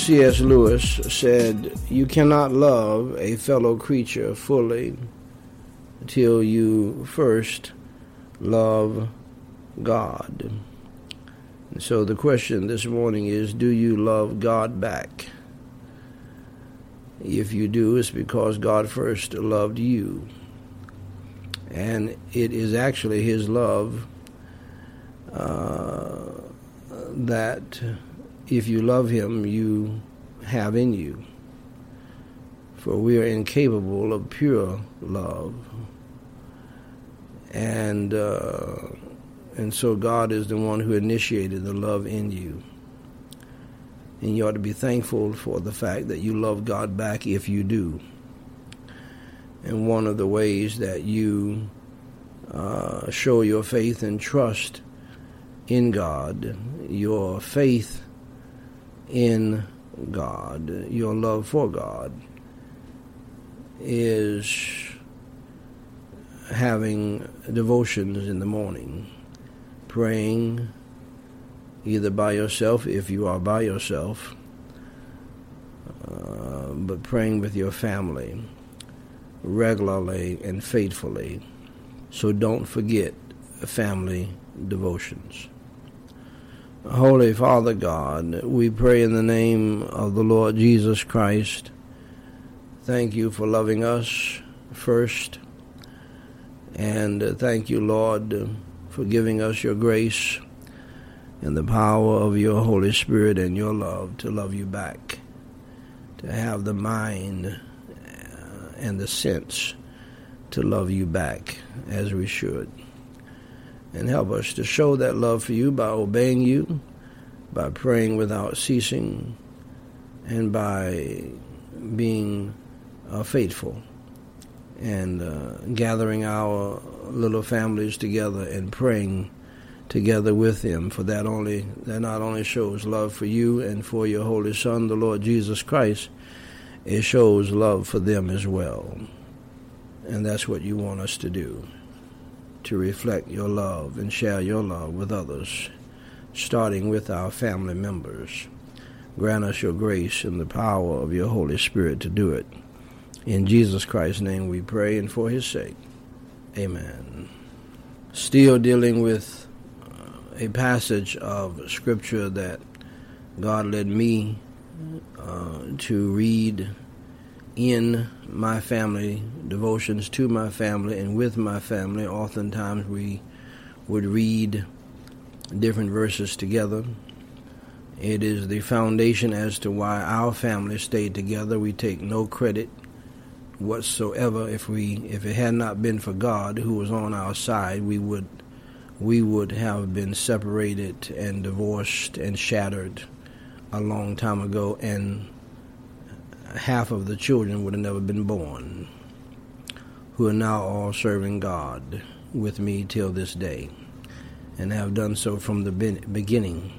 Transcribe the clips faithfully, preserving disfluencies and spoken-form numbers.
C S Lewis said, "You cannot love a fellow creature fully until you first love God." And so the question this morning is, do you love God back? If you do, it's because God first loved you. And it is actually his love uh, that if you love him, you have in you. For we are incapable of pure love. And uh, and so God is the one who initiated the love in you. And you ought to be thankful for the fact that you love God back if you do. And one of the ways that you uh, show your faith and trust in God, your faith in God, your love for God, is having devotions in the morning, praying either by yourself, if you are by yourself, uh, but praying with your family regularly and faithfully. So don't forget family devotions. Holy Father God, we pray in the name of the Lord Jesus Christ. Thank you for loving us first. And thank you, Lord, for giving us your grace and the power of your Holy Spirit and your love to love you back, to have the mind and the sense to love you back as we should. And help us to show that love for you by obeying you, by praying without ceasing, and by being uh, faithful and uh, gathering our little families together and praying together with him. For that only that not only shows love for you and for your Holy Son, the Lord Jesus Christ, it shows love for them as well. And that's what you want us to do, to reflect your love and share your love with others, starting with our family members. Grant us your grace and the power of your Holy Spirit to do it. In Jesus Christ's name we pray, and for his sake, amen. Still dealing with a passage of Scripture that God led me uh, to read in my family devotions, to my family and with my family. Oftentimes we would read different verses together. It is the foundation as to why our family stayed together. We take no credit whatsoever. If we if it had not been for God who was on our side, we would we would have been separated and divorced and shattered a long time ago, and half of the children would have never been born, who are now all serving God with me till this day, and have done so from the beginning.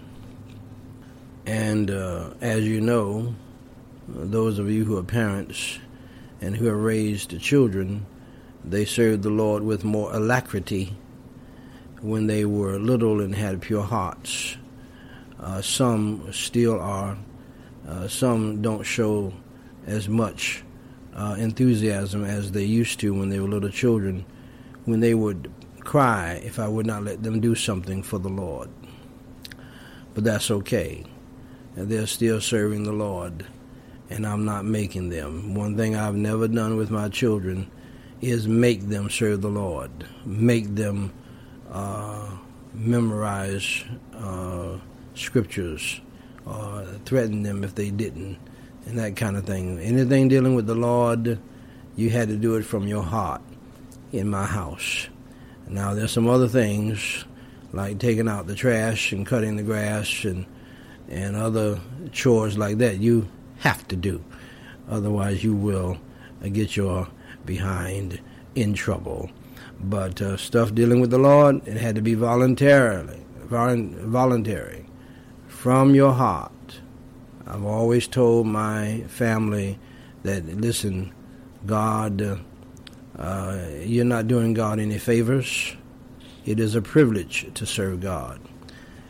And uh, as you know, those of you who are parents and who have raised children, they served the Lord with more alacrity when they were little and had pure hearts. Uh, some still are. Uh, some don't show as much uh, enthusiasm as they used to when they were little children, when they would cry if I would not let them do something for the Lord. But that's okay. They're still serving the Lord, and I'm not making them. One thing I've never done with my children is make them serve the Lord, make them uh, memorize uh, scriptures, or threaten them if they didn't, and that kind of thing. Anything dealing with the Lord, you had to do it from your heart in my house. Now, there's some other things, like taking out the trash and cutting the grass and and other chores like that, you have to do. Otherwise, you will uh, get your behind in trouble. But uh, stuff dealing with the Lord, it had to be voluntarily, voluntary, from your heart. I've always told my family that, listen, God, uh, uh, you're not doing God any favors. It is a privilege to serve God.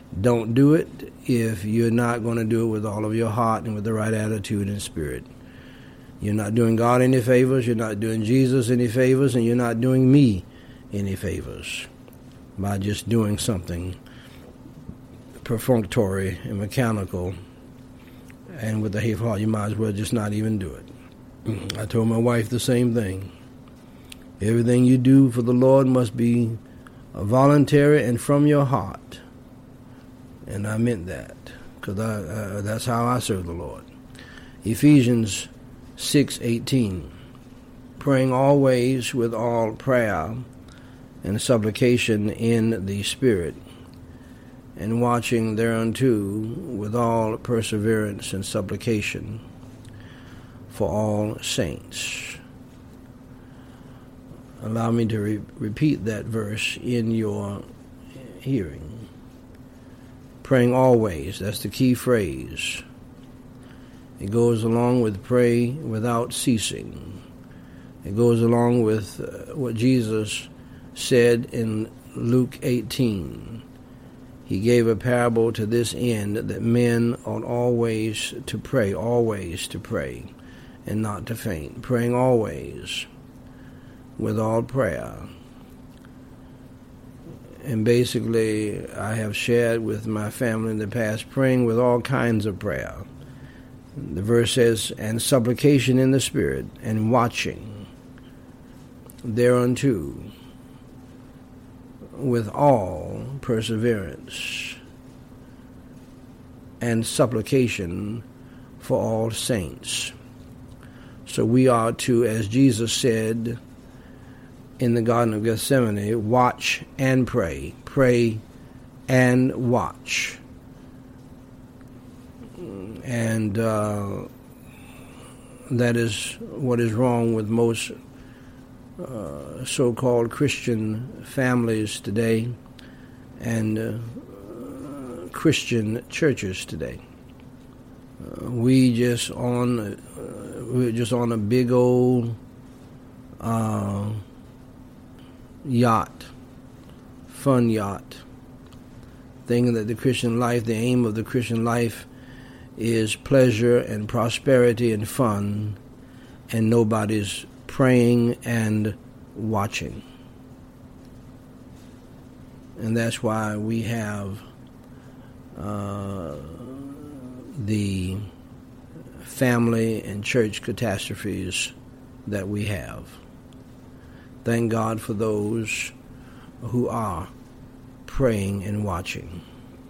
Don't do it if you're not going to do it with all of your heart and with the right attitude and spirit. You're not doing God any favors, you're not doing Jesus any favors, and you're not doing me any favors by just doing something perfunctory and mechanical and with a hateful heart. You might as well just not even do it. I told my wife the same thing. Everything you do for the Lord must be voluntary and from your heart. And I meant that, because I, uh, that's how I serve the Lord. Ephesians six eighteen, praying always with all prayer and supplication in the Spirit, and watching thereunto with all perseverance and supplication for all saints. Allow me to re- repeat that verse in your hearing. Praying always, that's the key phrase. It goes along with pray without ceasing. It goes along with uh, what Jesus said in Luke eighteen. He gave a parable to this end, that men ought always to pray, always to pray, and not to faint. Praying always with all prayer. And basically, I have shared with my family in the past, praying with all kinds of prayer. The verse says, and supplication in the Spirit, and watching thereunto with all perseverance and supplication for all saints. So we are to, as Jesus said in the Garden of Gethsemane, watch and pray. Pray and watch. And uh, that is what is wrong with most uh, so-called Christian families today and uh, Christian churches today. Uh, we just on uh, we're just on a big old uh, yacht, fun yacht, thinking that the Christian life, the aim of the Christian life, is pleasure and prosperity and fun, and nobody's praying and watching. And that's why we have uh, the family and church catastrophes that we have. Thank God for those who are praying and watching.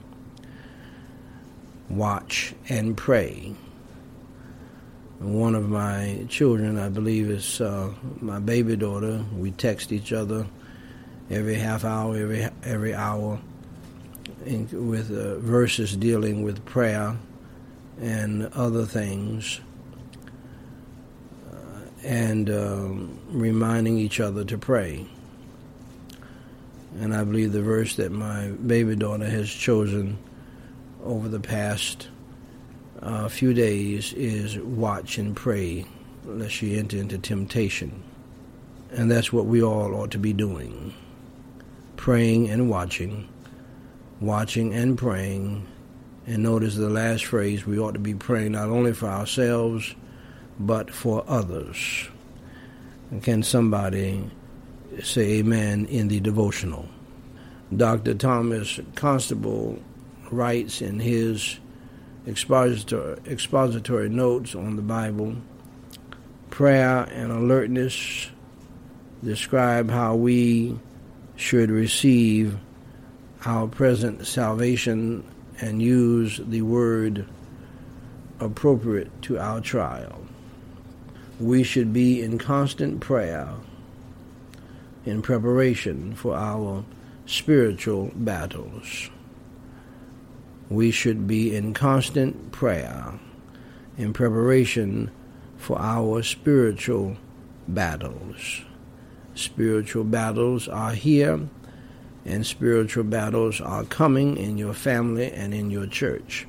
Watch and pray. One of my children, I believe, is uh, my baby daughter. We text each other every half hour, every every hour, in, with uh, verses dealing with prayer and other things, uh, and um, reminding each other to pray. And I believe the verse that my baby daughter has chosen over the past uh, few days is watch and pray lest ye enter into temptation. And that's what we all ought to be doing. Praying and watching, watching and praying. And notice the last phrase, we ought to be praying not only for ourselves, but for others. And can somebody say amen in the devotional? Doctor Thomas Constable writes in his expository, expository notes on the Bible, prayer and alertness describe how we should receive our present salvation and use the word appropriate to our trial. We should be in constant prayer in preparation for our spiritual battles. We should be in constant prayer in preparation for our spiritual battles. Spiritual battles are here, and spiritual battles are coming in your family and in your church.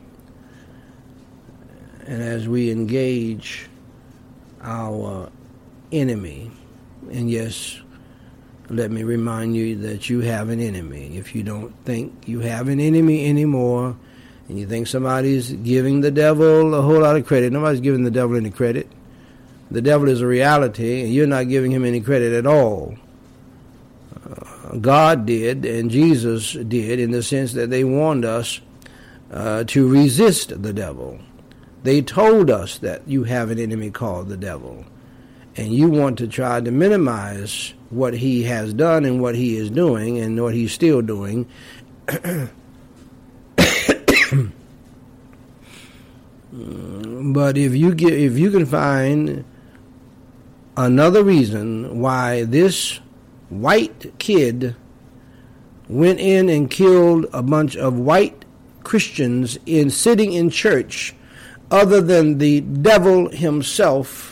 And as we engage our enemy, and yes, let me remind you that you have an enemy. If you don't think you have an enemy anymore, and you think somebody's giving the devil a whole lot of credit, nobody's giving the devil any credit. The devil is a reality, and you're not giving him any credit at all. Uh, God did, and Jesus did, in the sense that they warned us uh, to resist the devil. They told us that you have an enemy called the devil, and you want to try to minimize what he has done and what he is doing and what he's still doing. But if you get, if you can find another reason why this white kid went in and killed a bunch of white Christians in sitting in church, other than the devil himself,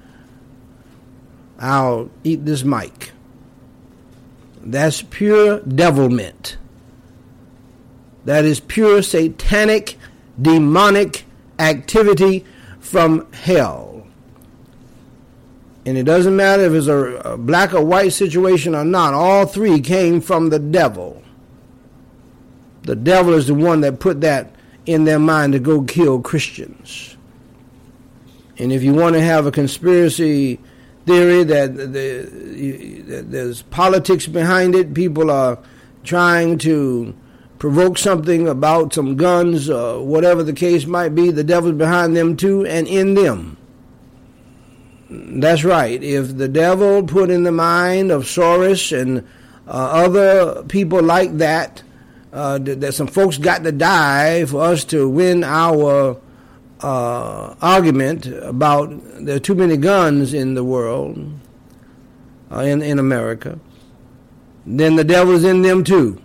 I'll eat this mic. That's pure devilment. That is pure satanic, demonic activity from hell. And it doesn't matter if it's a, a black or white situation or not. All three came from the devil. The devil is the one that put that in their mind to go kill Christians. And if you want to have a conspiracy theory that, the, that there's politics behind it, people are trying to provoke something about some guns or whatever the case might be, the devil's behind them too and in them. That's right. If the devil put in the mind of Soros and uh, other people like that, uh, that, that some folks got to die for us to win our uh, argument about there are too many guns in the world, uh, in, in America, then the devil's in them too.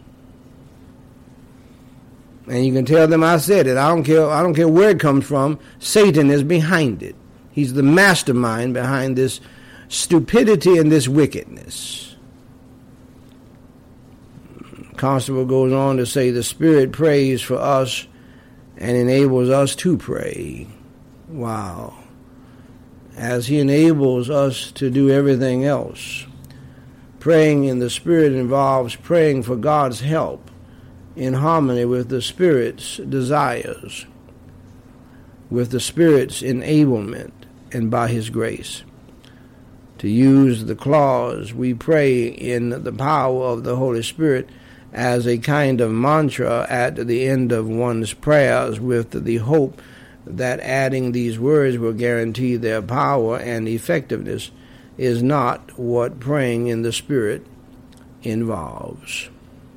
And you can tell them I said it. I don't care. I don't care where it comes from. Satan is behind it. He's the mastermind behind this stupidity and this wickedness. Constable goes on to say the Spirit prays for us and enables us to pray. Wow. As he enables us to do everything else. Praying in the Spirit involves praying for God's help in harmony with the Spirit's desires, with the Spirit's enablement, and by his grace. To use the clause, we pray in the power of the Holy Spirit as a kind of mantra at the end of one's prayers, with the hope that adding these words will guarantee their power and effectiveness, is not what praying in the Spirit involves.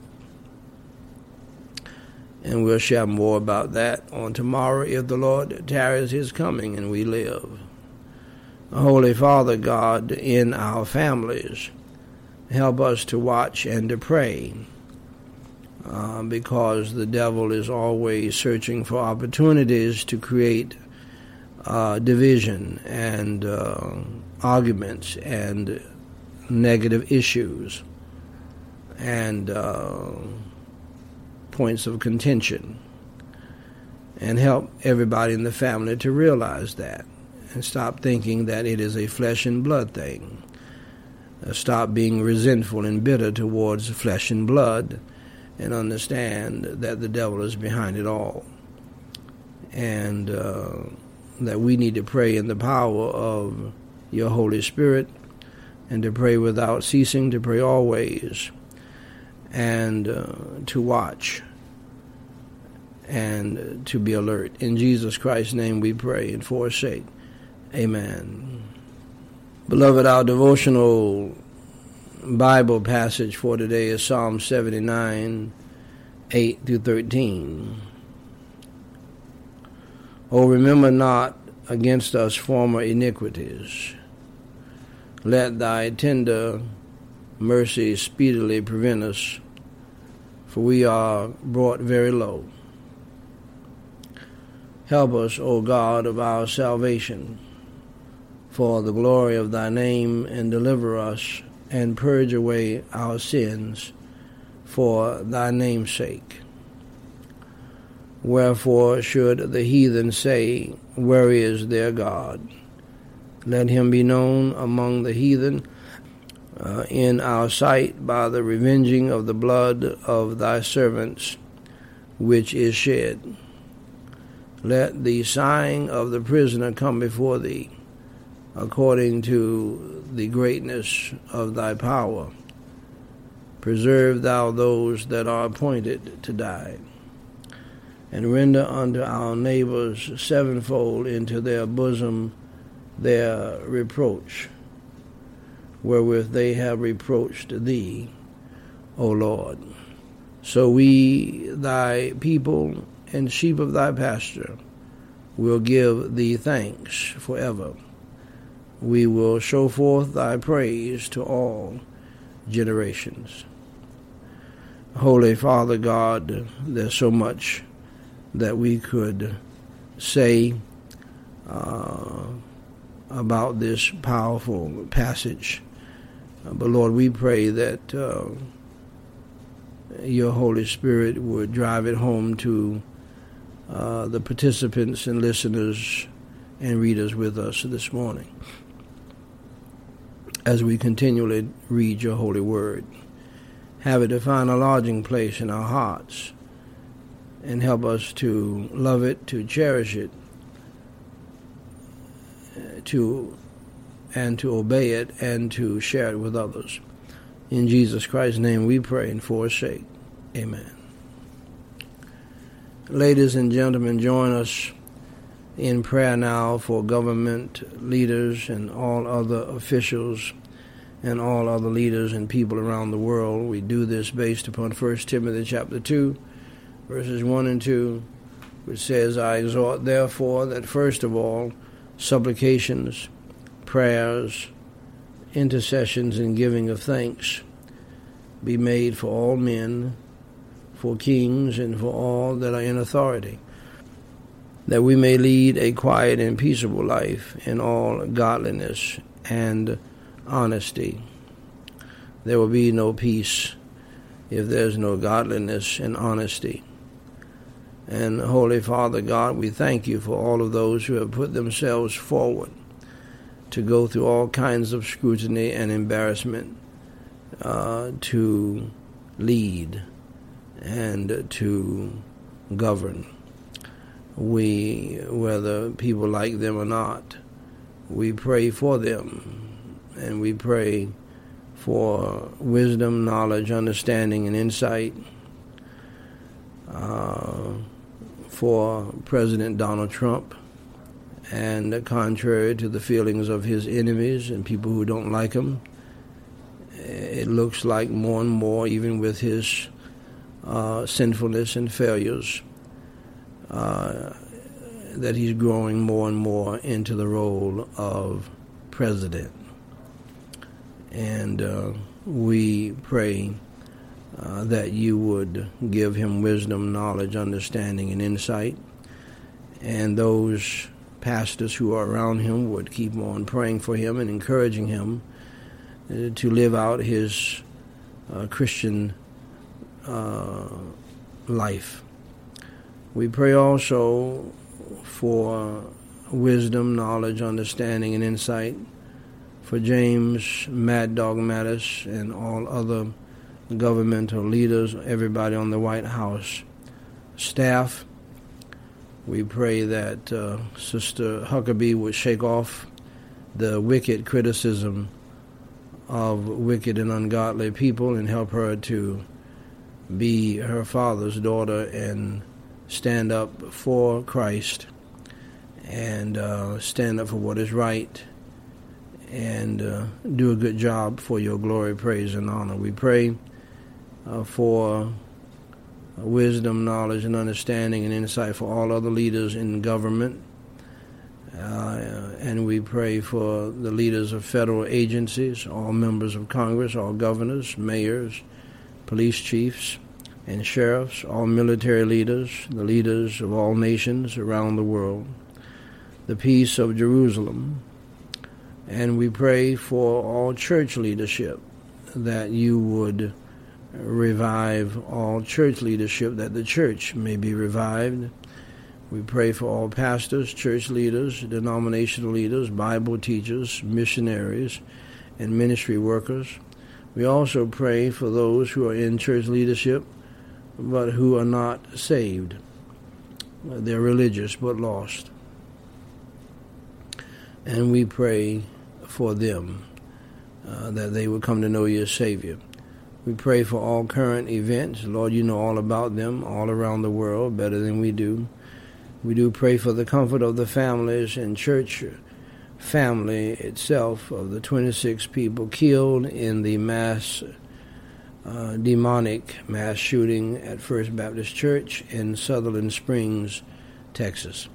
And we'll share more about that on tomorrow if the Lord tarries his coming and we live. Holy Father God, in our families, help us to watch and to pray, uh, because the devil is always searching for opportunities to create uh, division and uh, arguments and negative issues and uh, points of contention, and help everybody in the family to realize that and stop thinking that it is a flesh and blood thing. Uh, stop being resentful and bitter towards flesh and blood, and understand that the devil is behind it all, and uh, that we need to pray in the power of your Holy Spirit, and to pray without ceasing, to pray always, and uh, to watch and to be alert. In Jesus Christ's name we pray and for his sake. Amen. Beloved, our devotional Bible passage for today is Psalm seventy-nine, eight through thirteen. O remember not against us former iniquities. Let thy tender mercy speedily prevent us, for we are brought very low. Help us, O God of our salvation, for the glory of thy name, and deliver us, and purge away our sins for thy name's sake. Wherefore should the heathen say, where is their God? Let him be known among the heathen. uh, in our sight by the revenging of the blood of thy servants which is shed. Let the sighing of the prisoner come before thee, according to the greatness of thy power. Preserve thou those that are appointed to die, and render unto our neighbors sevenfold into their bosom their reproach, wherewith they have reproached thee, O Lord. So we, thy people and sheep of thy pasture, will give thee thanks forever. We will show forth thy praise to all generations. Holy Father God, there's so much that we could say uh, about this powerful passage. Uh, but Lord, we pray that uh, your Holy Spirit would drive it home to uh, the participants and listeners and readers with us this morning as we continually read your holy word. Have it to find a lodging place in our hearts and help us to love it, to cherish it, to and to obey it, and to share it with others. In Jesus Christ's name we pray and for his sake. Amen. Ladies and gentlemen, join us in prayer now for government leaders and all other officials and all other leaders and people around the world. We do this based upon First Timothy chapter two, verses one and two, which says, I exhort therefore that first of all supplications, prayers, intercessions, and giving of thanks be made for all men, for kings, and for all that are in authority, that we may lead a quiet and peaceable life in all godliness and honesty. There will be no peace if there's no godliness and honesty. And Holy Father God, we thank you for all of those who have put themselves forward to go through all kinds of scrutiny and embarrassment uh, to lead and to govern. We, whether people like them or not, we pray for them, and we pray for wisdom, knowledge, understanding, and insight uh, for President Donald Trump, and contrary to the feelings of his enemies and people who don't like him, it looks like more and more, even with his uh, sinfulness and failures, uh, that he's growing more and more into the role of president. And uh, we pray uh, that you would give him wisdom, knowledge, understanding, and insight, and those pastors who are around him would keep on praying for him and encouraging him uh, to live out his uh, Christian uh, life. We pray also for wisdom, knowledge, understanding, and insight for James Mad Dog Mattis and all other governmental leaders, everybody on the White House staff. We pray that uh, Sister Huckabee would shake off the wicked criticism of wicked and ungodly people and help her to be her father's daughter and stand up for Christ and uh, stand up for what is right and uh, do a good job for your glory, praise, and honor. We pray uh, for wisdom, knowledge, and understanding and insight for all other leaders in government. Uh, and we pray for the leaders of federal agencies, all members of Congress, all governors, mayors, police chiefs, and sheriffs, all military leaders, the leaders of all nations around the world, the peace of Jerusalem. And we pray for all church leadership, that you would revive all church leadership, that the church may be revived. We pray for all pastors, church leaders, denominational leaders, Bible teachers, missionaries, and ministry workers. We also pray for those who are in church leadership but who are not saved. They're religious but lost. And we pray for them, uh, that they would come to know you as Savior. We pray for all current events. Lord, you know all about them all around the world better than we do. We do pray for the comfort of the families and church family itself of the twenty-six people killed in the mass, uh, demonic mass shooting at First Baptist Church in Sutherland Springs, Texas.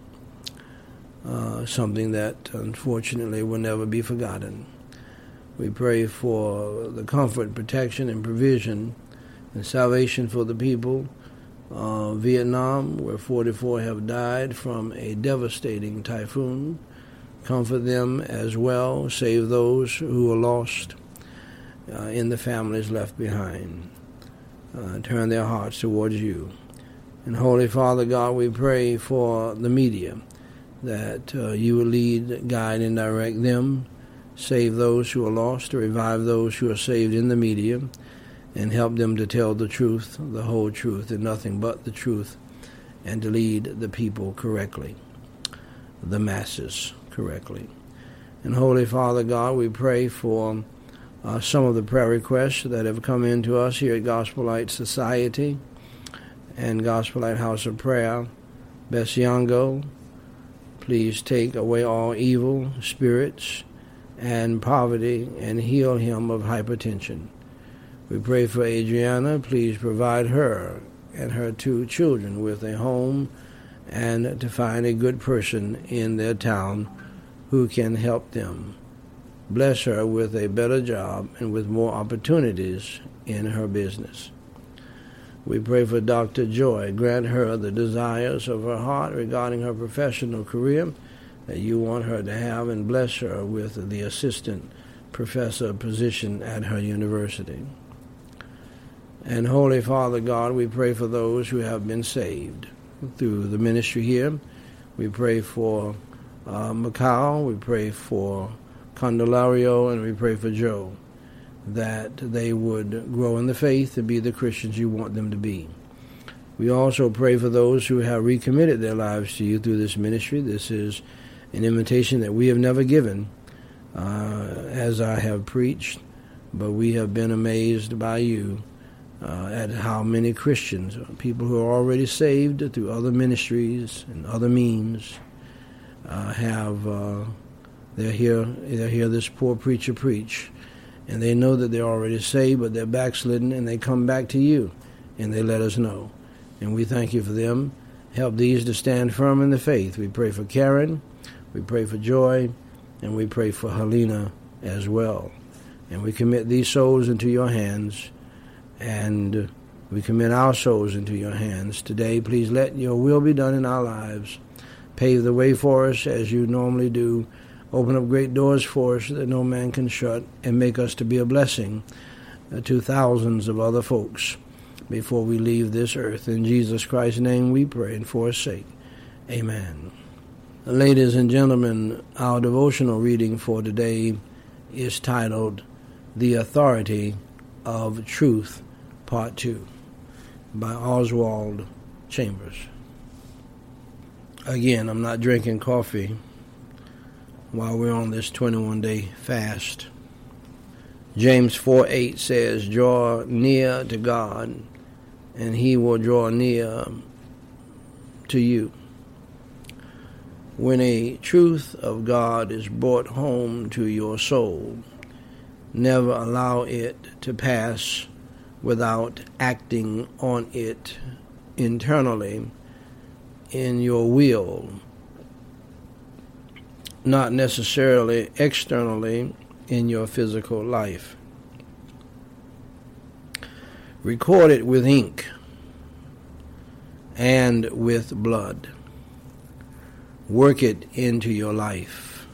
Uh, something that unfortunately will never be forgotten. We pray for the comfort, protection, and provision and salvation for the people of Vietnam, where forty-four have died from a devastating typhoon. Comfort them as well. Save those who are lost uh, in the families left behind. Uh, turn their hearts towards you. And Holy Father God, we pray for the media, that uh, you will lead, guide, and direct them. Save those who are lost, to revive those who are saved in the media, and help them to tell the truth, the whole truth, and nothing but the truth, and to lead the people correctly, the masses correctly. And Holy Father God, we pray for uh, some of the prayer requests that have come in to us here at Gospel Light Society and Gospel Light House of Prayer. Besiango, please take away all evil spirits and poverty and heal him of hypertension. We pray for Adriana. Please provide her and her two children with a home and to find a good person in their town who can help them. Bless her with a better job and with more opportunities in her business. We pray for Doctor Joy. Grant her the desires of her heart regarding her professional career that you want her to have, and bless her with the assistant professor position at her university. And Holy Father God, we pray for those who have been saved through the ministry here. We pray for uh, Macau, we pray for Candelario, and we pray for Joe, that they would grow in the faith to be the Christians you want them to be. We also pray for those who have recommitted their lives to you through this ministry. This is an invitation that we have never given, uh, as I have preached, but we have been amazed by you uh, at how many Christians, people who are already saved through other ministries and other means, uh, have uh, they're here. They hear this poor preacher preach, and they know that they're already saved, but they're backslidden, and they come back to you, and they let us know. And we thank you for them. Help these to stand firm in the faith. We pray for Karen, we pray for Joy, and we pray for Helena as well. And we commit these souls into your hands, and we commit our souls into your hands. Today, please let your will be done in our lives. Pave the way for us as you normally do. Open up great doors for us that no man can shut, and make us to be a blessing to thousands of other folks before we leave this earth. In Jesus Christ's name we pray, and for his sake, amen. Ladies and gentlemen, our devotional reading for today is titled, The Authority of Truth, Part two, by Oswald Chambers. Again, I'm not drinking coffee while we're on this twenty-one day fast. James four eight says, draw near to God, and he will draw near to you. When a truth of God is brought home to your soul, never allow it to pass without acting on it internally in your will, not necessarily externally in your physical life. Record it with ink and with blood. Work it into your life.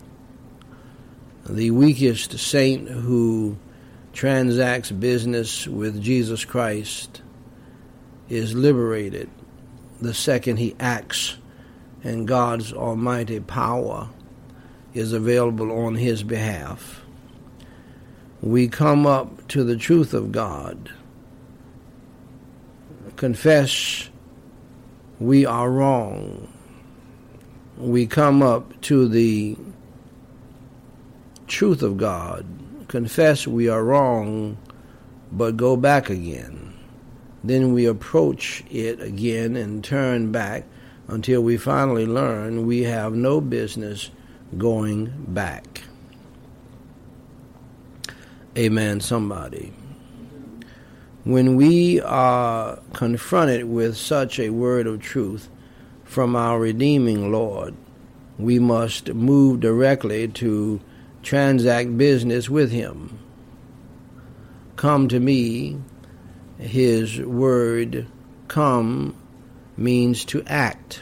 The weakest saint who transacts business with Jesus Christ is liberated the second he acts, and God's almighty power is available on his behalf. we come up to the truth of God, confess we are wrong, we come up to the truth of God, confess we are wrong, but go back again. Then we approach it again and turn back until we finally learn we have no business going back. Amen, somebody. When we are confronted with such a word of truth from our redeeming Lord, we must move directly to transact business with him. Come to me, his word come means to act.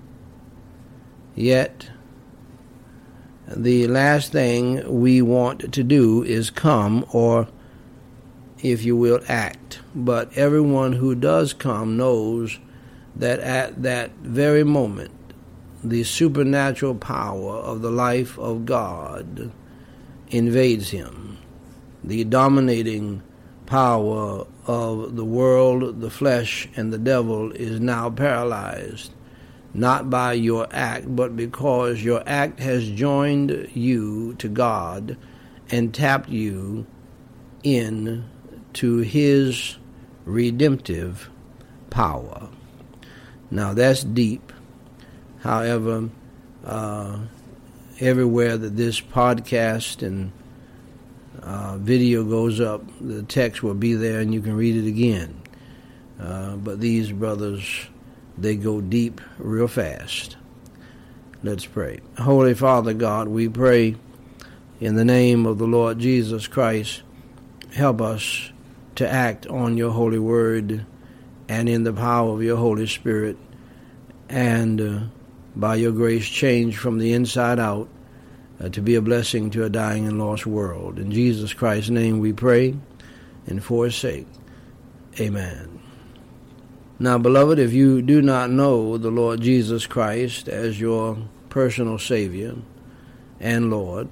Yet, the last thing we want to do is come, or, if you will, act. But everyone who does come knows that at that very moment, the supernatural power of the life of God invades him. The dominating power of the world, the flesh, and the devil is now paralyzed, not by your act, but because your act has joined you to God and tapped you in to his redemptive power. Now that's deep. However, uh, everywhere that this podcast and uh, video goes up, the text will be there and you can read it again. Uh, but these brothers, they go deep real fast. Let's pray. Holy Father God, we pray in the name of the Lord Jesus Christ, help us to act on your holy word and in the power of your Holy Spirit, and uh, by your grace change from the inside out uh, to be a blessing to a dying and lost world. In Jesus Christ's name we pray, and for his sake, amen. Now, beloved, if you do not know the Lord Jesus Christ as your personal Savior and Lord,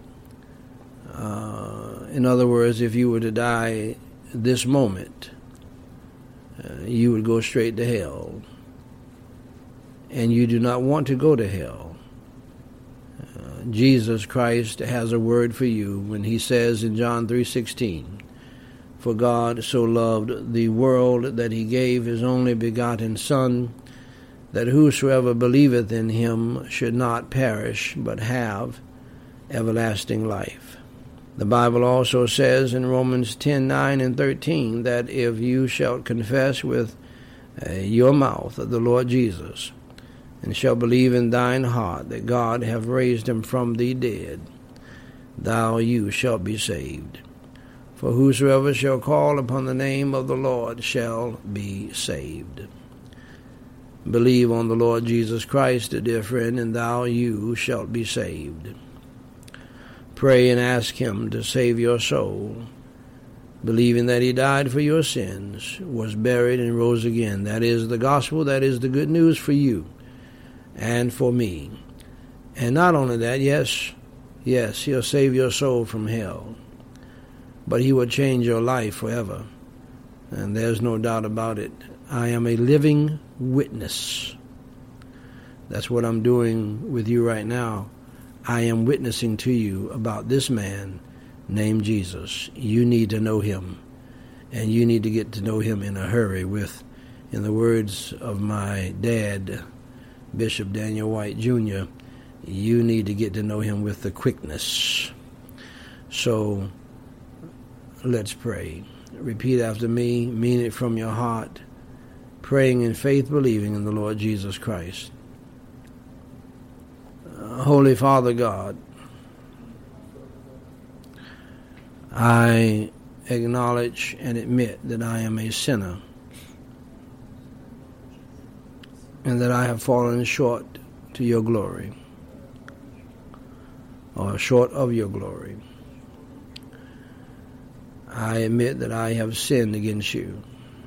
uh, in other words, if you were to die this moment, uh, you would go straight to hell. And you do not want to go to hell. Uh, Jesus Christ has a word for you when he says in John three sixteen, "For God so loved the world that he gave his only begotten Son, that whosoever believeth in him should not perish, but have everlasting life." The Bible also says in Romans ten nine and thirteen that if you shall confess with uh, your mouth the Lord Jesus, and shall believe in thine heart that God hath raised him from the dead, thou you shalt be saved. For whosoever shall call upon the name of the Lord shall be saved. Believe on the Lord Jesus Christ, dear friend, and thou you shalt be saved. Pray and ask him to save your soul, believing that he died for your sins, was buried, and rose again. That is the gospel. That is the good news for you and for me. And not only that, yes, yes, he'll save your soul from hell, but he will change your life forever. And there's no doubt about it. I am a living witness. That's what I'm doing with you right now. I am witnessing to you about this man named Jesus. You need to know him, and you need to get to know him in a hurry with, in the words of my dad, Bishop Daniel White Junior, you need to get to know him with the quickness. So let's pray. Repeat after me, mean it from your heart, praying in faith, believing in the Lord Jesus Christ. Uh, Holy Father God, I acknowledge and admit that I am a sinner, and that I have fallen short to your glory, or short of your glory. I admit that I have sinned against you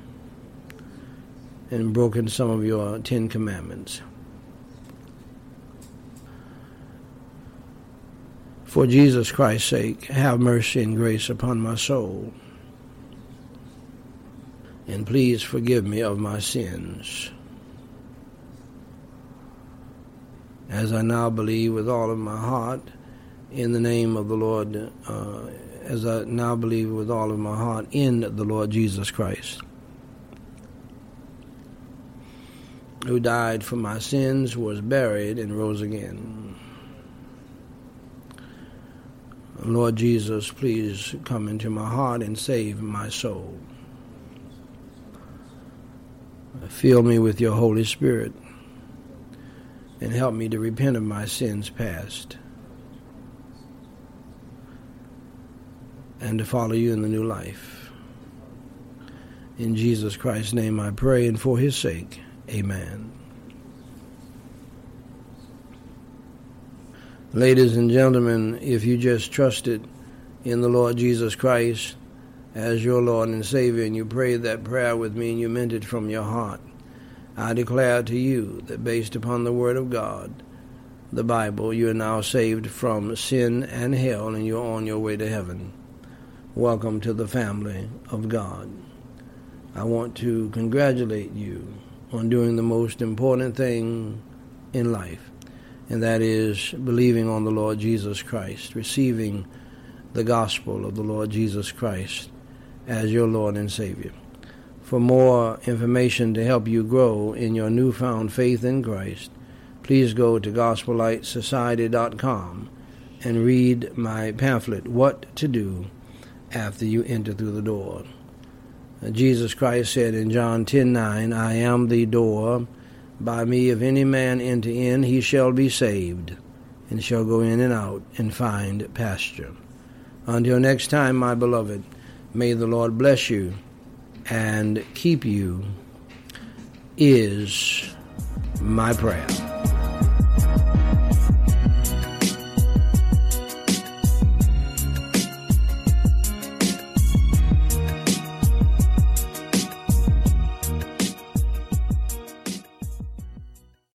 and broken some of your Ten Commandments. For Jesus Christ's sake, have mercy and grace upon my soul. And please forgive me of my sins. As I now believe with all of my heart in the name of the Lord, uh, as I now believe with all of my heart in the Lord Jesus Christ, who died for my sins, was buried, and rose again. Lord Jesus, please come into my heart and save my soul. Fill me with your Holy Spirit and help me to repent of my sins past and to follow you in the new life. In Jesus Christ's name I pray, and for his sake, amen. Ladies and gentlemen, if you just trusted in the Lord Jesus Christ as your Lord and Savior, and you prayed that prayer with me and you meant it from your heart, I declare to you that based upon the Word of God, the Bible, you are now saved from sin and hell, and you're on your way to heaven. Welcome to the family of God. I want to congratulate you on doing the most important thing in life, and that is believing on the Lord Jesus Christ, receiving the gospel of the Lord Jesus Christ as your Lord and Savior. For more information to help you grow in your newfound faith in Christ, please go to gospel light society dot com and read my pamphlet, What to Do After You Enter Through the Door. Jesus Christ said in John ten nine, I am the door. By me, if any man enter in, he shall be saved, and shall go in and out and find pasture. Until next time, my beloved, may the Lord bless you and keep you, is my prayer.